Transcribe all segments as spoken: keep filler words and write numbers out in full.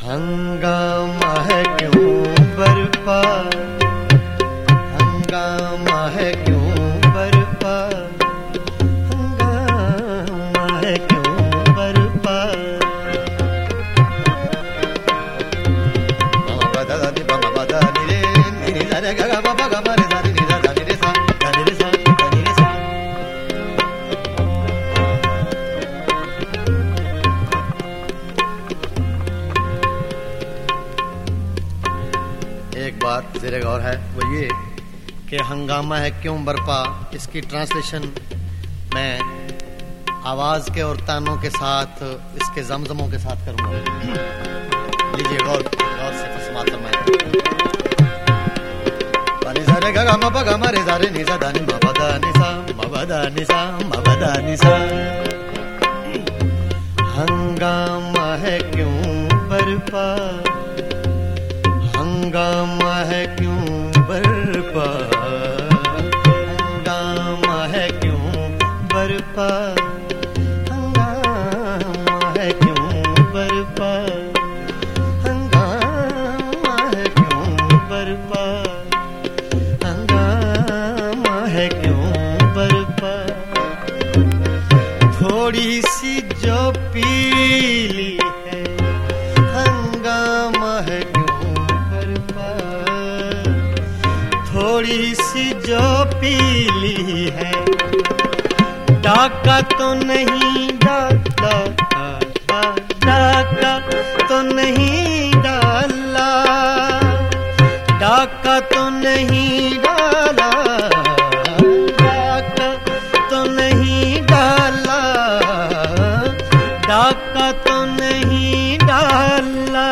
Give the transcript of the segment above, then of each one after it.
हंगामा है क्यों बरपा, हंगामा है क्यों बरपा, हंगामा है क्यों बरपा। बाबा बदा दा दी बाबा बदा नी रे नी दा रे गा गा बाबा गा मा रे दा नी दा दा नी रे सा दा नी रे सा दा नी रे सा। एक बात ज़ेरे गौर है वो ये कि हंगामा है क्यों बरपा, इसकी ट्रांसलेशन मैं आवाज के और तानों के साथ, इसके जमजमों के साथ करूंगा। लीजिए गौर गौर से समात फरमाएं। पानी सा रे गा गा मा पा गा मा रे सा रे नी सा दा नी मा पा दा नी सा मा पा दा नी सा मा पा दा नी सा। हंगामा है क्यों बरपा, हंगामा है क्यों बरपा, हंगामा है क्यों बरपा, हंगामा है क्यों बरपा, हंगामा है क्यों बरपा, हंगामा है क्यों बरपा। थोड़ी सी जो पीली है, हंगामा है थोड़ी सी जो पीली है, डाका तो नहीं डाला, डाका तो नहीं डाला, डाका तो नहीं डाला, डाका तो नहीं डाला, डाका तो नहीं डाला,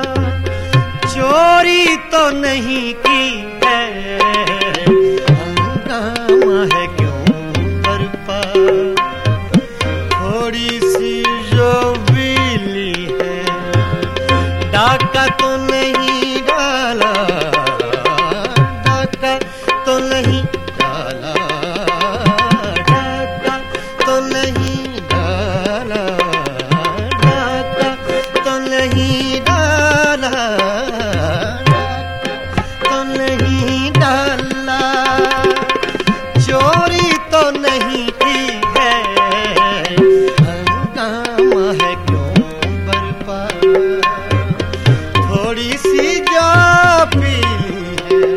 चोरी तो नहीं की, हंगामा है क्यों बरपा। थोड़ी सी जो बिजली है, डाका तो नहीं डाला, डाका तो नहीं डाला, डाका तो नहीं डाला, डाका तो नहीं डाला, तो नहीं डाला, चोरी तो नहीं की है, हंगामा है क्यों बरपा। थोड़ी सी जो पीली है,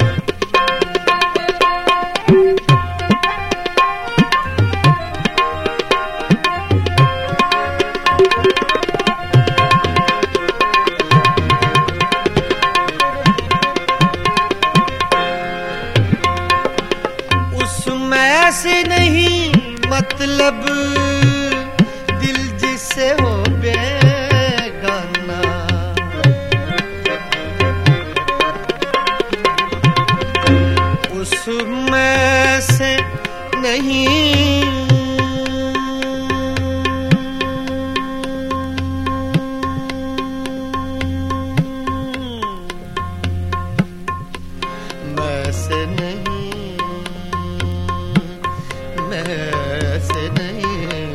उसमें से नहीं मतलब दिल जिससे हो बेगाना, उसमें से नहीं मैं से नहीं, मैं से नहीं,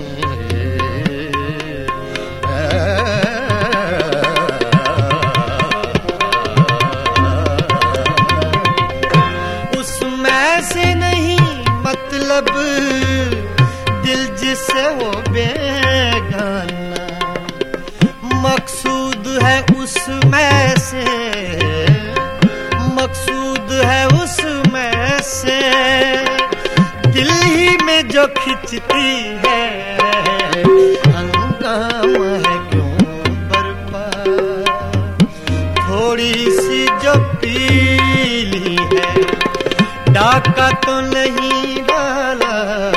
उसमें से नहीं मतलब दिल जिससे हो बेगाना, मकसूद है उसमें से, मकसूद है उसमें से, दिल ही में जो खिंचती है, हंगामा है क्यों बरपा। थोड़ी सी जो पीली है, डाका तो नहीं डाला,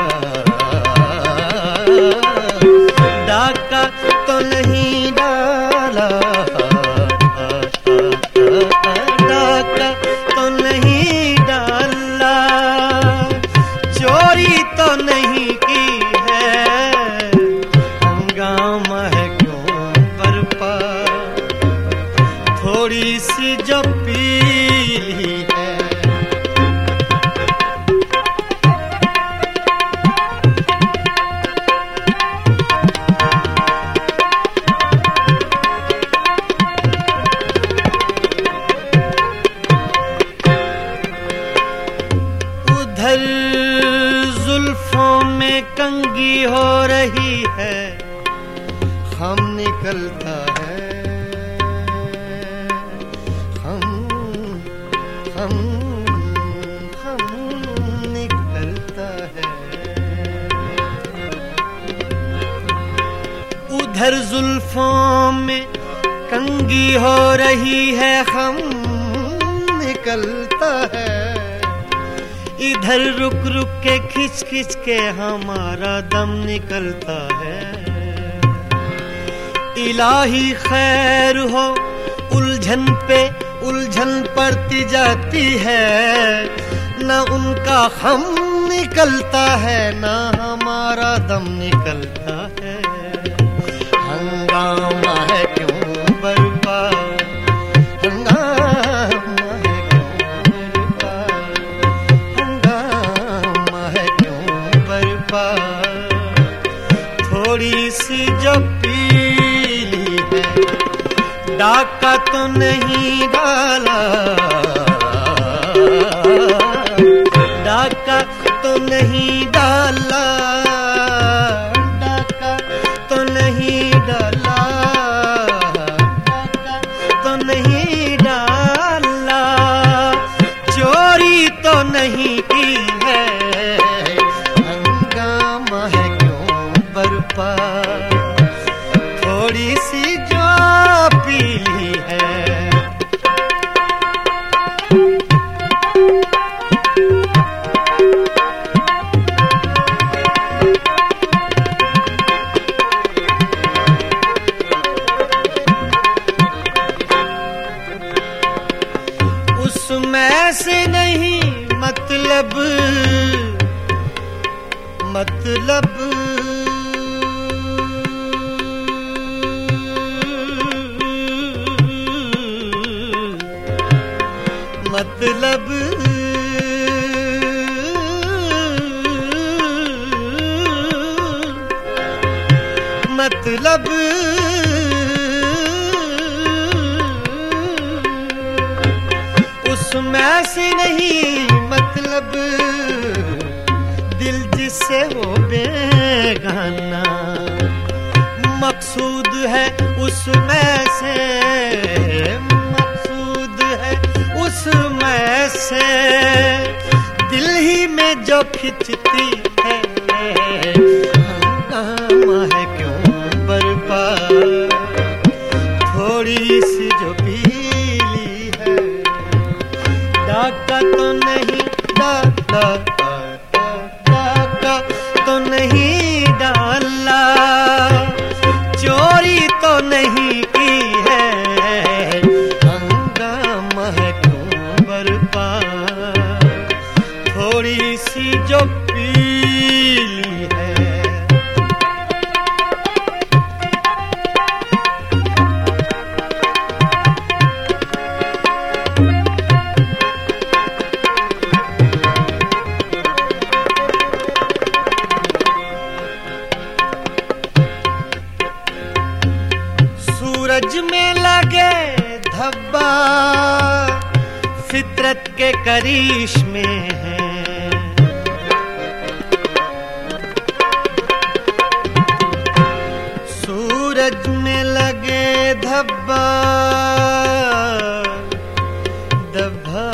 डाका तो नहीं डाला, डाका तो नहीं डाला, चोरी तो नहीं की है, हंगामा है क्यों बरपा। थोड़ी सी जो पीली है, निकलता है, हम हम हम निकलता है। उधर जुल्फों में कंगी हो रही है, हम निकलता है। इधर रुक रुक के खिंच खिंच के हमारा दम निकलता है। इलाही खैर हो, उलझन पे उलझन पड़ती जाती है। न उनका हम निकलता है, न हमारा दम निकलता है। हंगामा है क्यों बरपा, हंगामा है क्यों बरपा, हंगामा है क्यों बरपा। थोड़ी सी जो पीली है, डाका तो नहीं डाला, डाका तो नहीं डाला, डाका तो नहीं डाला, डाका तो नहीं डाला। चोरी तो नहीं की है, हंगामा है क्यों बरपा। थोड़ी सी जो पीली है, उसमें से नहीं मतलब, मतलब मतलब मतलब उसमें से नहीं मतलब, दिल जिससे हो बेगाना। मकसूद है उसमें से, मकसूद है उसमें से, दिल ही में जो खिंचती है। हंगामा है क्यों बरपा, थोड़ी सी जो पीली है। डाका तो नहीं डाला, डाका तो नहीं डाला। चोरी तो नहीं की है, हंगामा है क्यों बरपा। थोड़ी सी जो पीली है। सूरज में लगे धब्बा, फितरत के करिश्मे हैं। सूरज में लगे धब्बा, धब्बा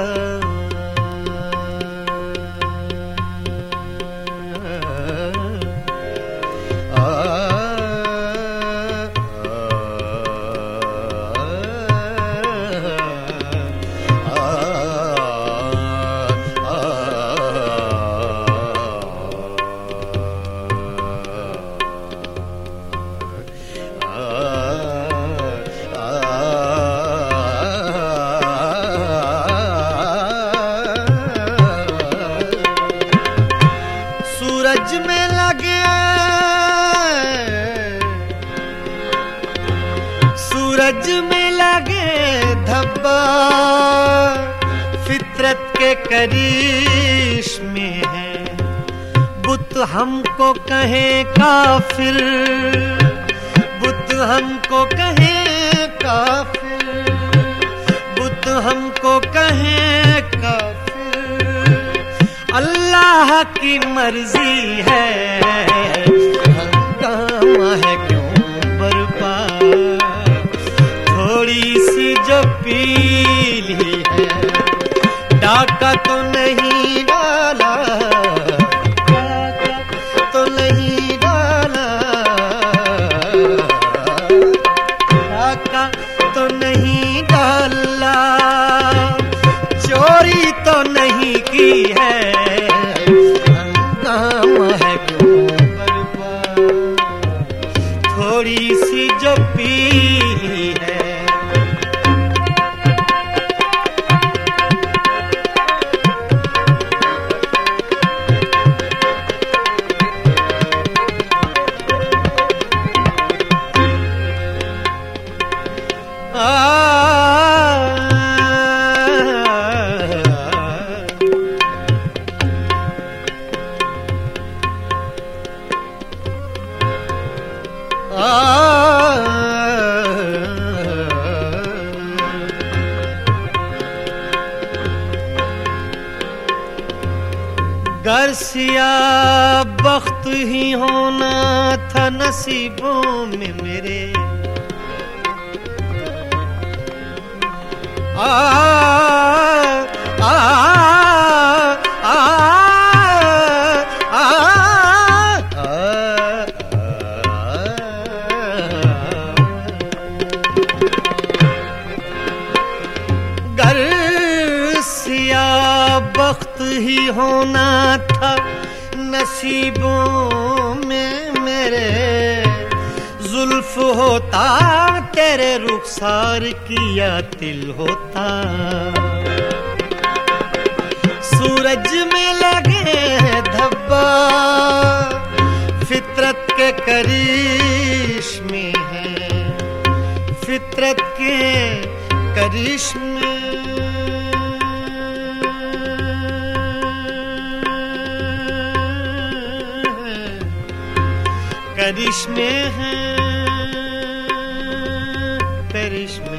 सूरज में लगे, सूरज में लगे धब्बा, फितरत के करिश्मे हैं। बुत हमको कहे काफिर, बुत हमको कहे काफिर, बुत हमको कहे काफिर। अल्लाह की मर्जी है, हंगामा है क्यों बरपा। की है, हंगामा है क्यों बर्पा, थोड़ी सी जो पी है। गर्सिया बख्त ही होना था नसीबों में मेरे, आ आ आ आ गर्सिया बख्त ही होना था नसीबों में मेरे, जुल्फ होता तेरे रुखसार किया तिल होता, सूरज में लगे धब्बा फितरत के करिश्मे हैं, फितरत के करिश्मे करिश्मे हैं, करिश्मे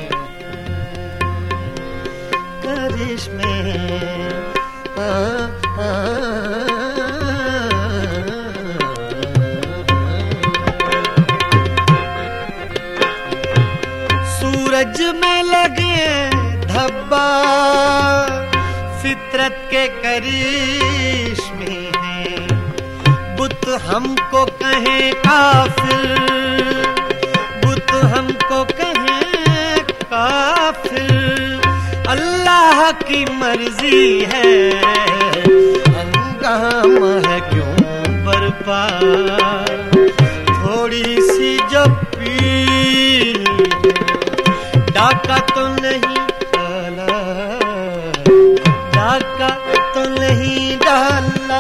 करिश्मे आ, आ, सूरज में लगे धब्बा फितरत के करिश्मे हैं, बुत हमको कहें काफिर, बुत हमको कहें काफिर, अल्लाह की मर्जी है, हंगामा है क्यों बर्पा, थोड़ी सी जो पी, डाका तो नहीं डाला, डाका तो नहीं डाला,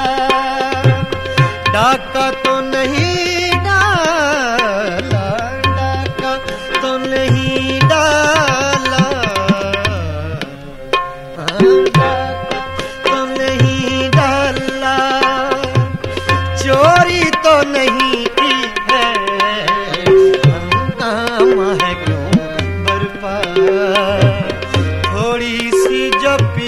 डाका तो नहीं डाला, डाका तो नहीं डाला, डाका तो नहीं डाला, चोरी तो नहीं की है, हंगामा है क्यों बर्पा, थोड़ी सी जो पी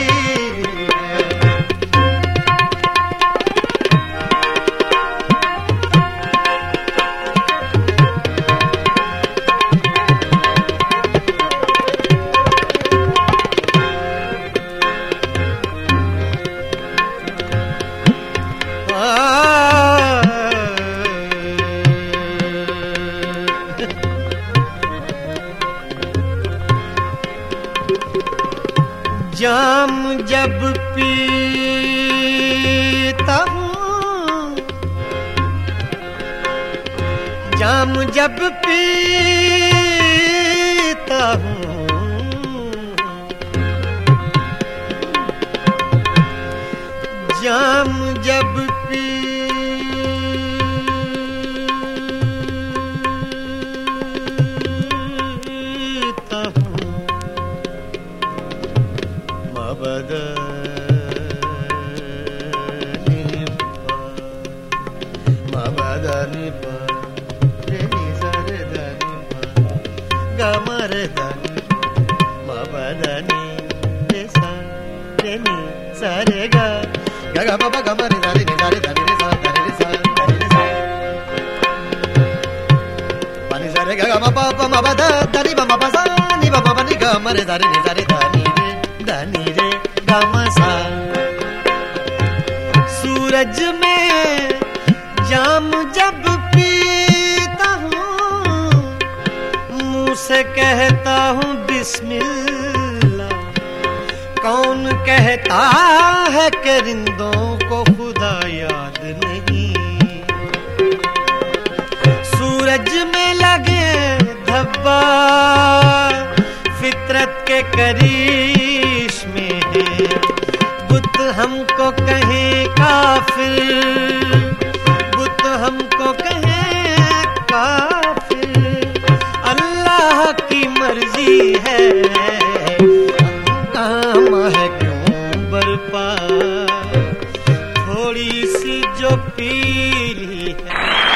जाम जब पीता हूँ, जाम जब पीता हूँ, जाम जब पीता हूँ, मबदनी पा रे नि सा रे धनी ग म रे धनी मबदनी रे सा रे नि सा रे ग ग ग ब ब ग म रे धा रे नि धा रे धा रे सा धा रे सा धा रे सा पा नि सा रे ग ग म प प म ब ध ध नि ब म प सा नि ब म प नि ग म रे धा रे नि धा रे धा नि रे धा नि रे ग म सा। सूरज में जाम जब पीता हूँ, मुँह से कहता हूँ बिस्मिल्लाह, कौन कहता है कि रिंदों को खुदा याद नहीं। सूरज में लगे धब्बा फितरत के करिश्मे हैं। बुत हमको कहे काफिर, बुत हमको कहे काफिर, अल्लाह की मर्जी है। हंगामा है क्यों बरपा, थोड़ी सी जो पीली है।